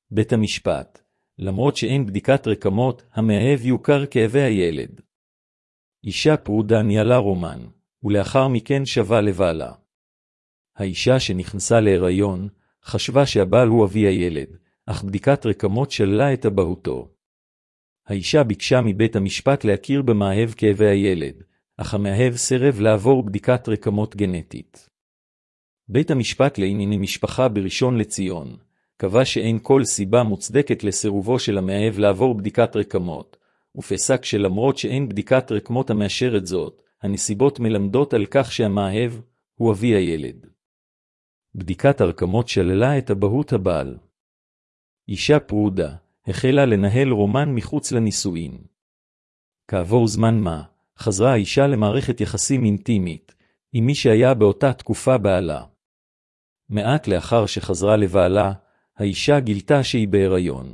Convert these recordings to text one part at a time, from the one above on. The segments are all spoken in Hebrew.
בית המשפט, למרות שאין בדיקת רקמות, המאהב יוכר כאבי הילד. אישה פרודה ניהלה רומן, ולאחר מכן שבה לבעלה. האישה שנכנסה להיריון, חשבה שהבעל הוא אבי הילד, אך בדיקת רקמות שללה את אבהותו. האישה ביקשה מבית המשפט להכיר במאהב כאבי הילד, אך המאהב סירב לעבור בדיקת רקמות גנטית. בית המשפט לענייני משפחה בראשון לציון קבע שאין כל סיבה מוצדקת לסירובו של המאהב לעבור בדיקת רקמות, ופסק שלמרות שאין בדיקת רקמות המאשרת זאת, הנסיבות מלמדות על כך שהמאהב הוא אבי הילד. בדיקת הרקמות שללה את אבהות הבעל. אישה פרודה החלה לנהל רומן מחוץ לנישואין. כעבור זמן מה, חזרה האישה למערכת יחסים אינטימית, עם מי שהיה באותה תקופה בעלה. מעט לאחר שחזרה לבעלה, האישה גילתה שהיא בהיריון.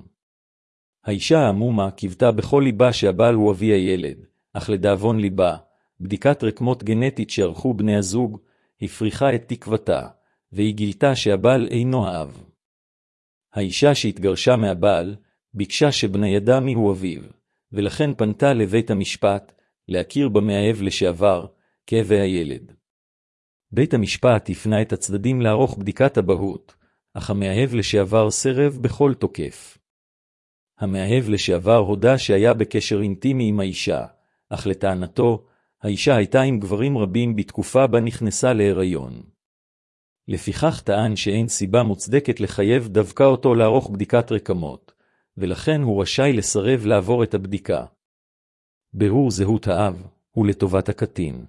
האישה העמומה קיוותה בכל ליבה שהבעל הוא אבי הילד, אך לדאבון ליבה, בדיקת רקמות גנטית שערכו בני הזוג, הפריחה את תקוותה, והיא גילתה שהבעל אינו האב. האישה שהתגרשה מהבעל, ביקשה שבניידה מיהו אביו, ולכן פנתה לבית המשפט, להכיר במאהב לשעבר, כאבי הילד. בית המשפט הפנה את הצדדים לערוך בדיקת אבהות, אך המאהב לשעבר סירב בכל תוקף. המאהב לשעבר הודה שהיה בקשר אינטימי עם האישה, אך לטענתו, האישה הייתה עם גברים רבים בתקופה בה נכנסה להיריון. לפיכך טען שאין סיבה מוצדקת לחייב דווקא אותו לערוך בדיקת רקמות, ולכן הוא רשאי לסרב לעבור את הבדיקה. בירור זהות האב הוא לטובת הקטין.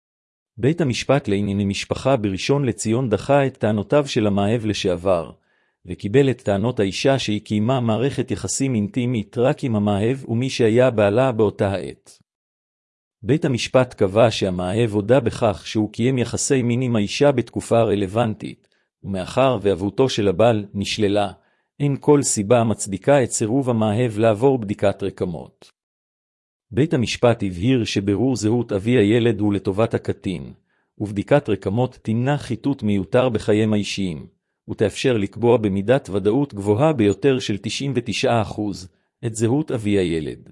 בית המשפט לענייני משפחה בראשון לציון דחה את טענותיו של המאהב לשעבר, וקיבל את טענות האישה שהיא קיימה מערכת יחסים אינטימית רק עם המאהב ומי שהיה בעלה באותה העת. בית המשפט קבע שהמאהב הודה בכך שהוא קיים יחסי מין עם האישה בתקופה רלוונטית, ומאחר ואבותו של הבעל נשללה, אין כל סיבה מצדיקה את סירוב המאהב לעבור בדיקת רקמות. בית המשפט הבהיר שבירור זהות אבי הילד הוא לטובת הקטין, ובדיקת רקמות תמנע חיטוט מיותר בחיים האישיים, ותאפשר לקבוע במידת ודאות גבוהה ביותר של 99% את זהות אבי הילד.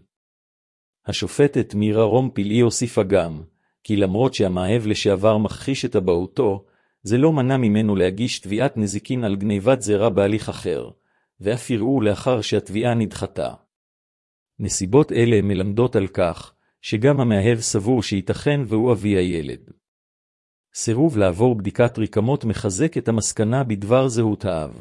השופטת מירה רום-פלאי הוסיפה גם, כי למרות שהמאהב לשעבר מכחיש את אבהותו, זה לא מנע ממנו להגיש תביעת נזיקין על גניבת זרע בהליך אחר, ואף יראו לאחר שהתביעה נדחתה. נסיבות אלה מלמדות על כך, שגם המאהב סבור שייתכן והוא אבי הילד. סירוב לעבור בדיקת רקמות מחזק את המסקנה בדבר זהות האב.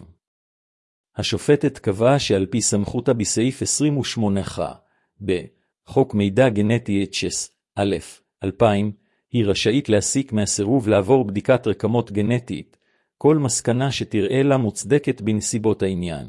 השופטת קבעה שעל פי סמכותה בסעיף 28ח, בחוק מידע גנטי HS, 2000, היא רשאית להסיק מהסירוב לעבור בדיקת רקמות גנטית, כל מסקנה שתראה לה מוצדקת בנסיבות העניין.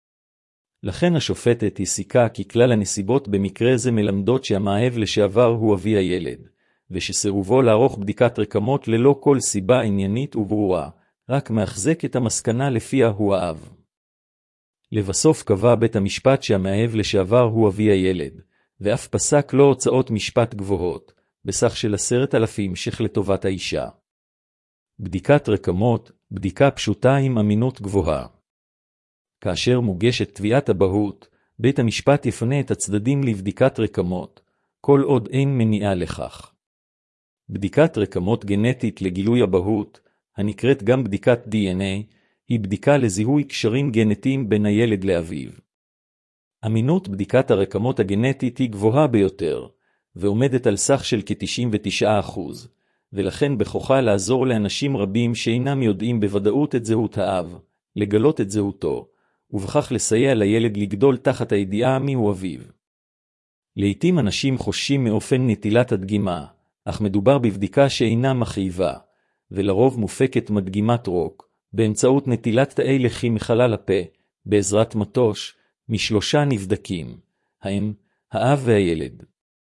לכן השופטת הסיקה כי כלל הנסיבות במקרה זה מלמדות שהמאהב לשעבר הוא אבי הילד, ושסירובו לערוך בדיקת רקמות ללא כל סיבה עניינית וברורה, רק מחזק את המסקנה לפיה הוא האב. לבסוף קבע בית המשפט שהמאהב לשעבר הוא אבי הילד, ואף פסק לו הוצאות משפט גבוהות, בסך של 10,000 ש"ח לטובת האישה. בדיקת רקמות, בדיקה פשוטה עם אמינות גבוהה. כאשר מוגשת תביעת אבהות, בית המשפט יפנה את הצדדים לבדיקת רקמות, כל עוד אין מניעה לכך. בדיקת רקמות גנטית לגילוי אבהות, הנקראת גם בדיקת DNA, היא בדיקה לזיהוי קשרים גנטיים בין הילד לאביו. אמינות בדיקת הרקמות הגנטית היא גבוהה ביותר, ועומדת על סך של כ-99%, ולכן בכוחה לעזור לאנשים רבים שאינם יודעים בוודאות את זהות האב, לגלות את זהותו, ובכך לסייע לילד לגדול תחת הידיעה מיהו אביו. לעתים אנשים חוששים מאופן נטילת הדגימה, אך מדובר בבדיקה שאינה מכאיבה, ולרוב מופקת מדגימת רוק, באמצעות נטילת תאי לחי מחלל הפה, בעזרת מטוש, משלושה נבדקים, האם, האב והילד.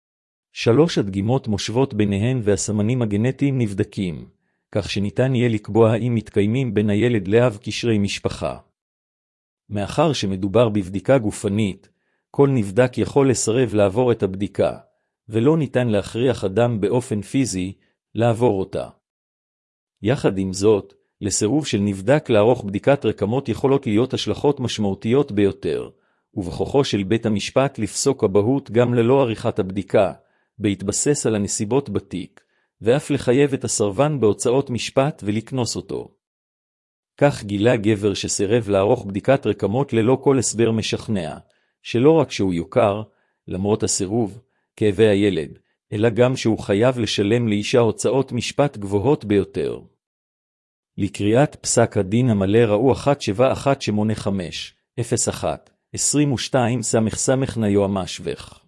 3 הדגימות מושוות ביניהן והסמנים הגנטיים נבדקים, כך שניתן יהיה לקבוע האם מתקיימים בין הילד לאב קשרי משפחה. מאחר שמדובר בבדיקה גופנית, כל נבדק יכול לסרב לעבור את הבדיקה, ולא ניתן להכריח אדם באופן פיזי לעבור אותה. יחד עם זאת, לסירוב של נבדק לערוך בדיקת רקמות יכולות להיות השלכות משמעותיות ביותר, ובכוחו של בית המשפט לפסוק אבהות גם ללא עריכת הבדיקה, בהתבסס על הנסיבות בתיק, ואף לחייב את הסרבן בהוצאות משפט ולקנוס אותו. כך גילה גבר שסירב לערוך בדיקת רקמות ללא כל הסבר משכנע, שלא רק שהוא יוכר, למרות הסירוב, כאבי הילד, אלא גם שהוא חייב לשלם לאישה הוצאות משפט גבוהות ביותר. לקריאת פסק הדין המלא ראו 17185-01-22 סמך סמך ניועמ"ש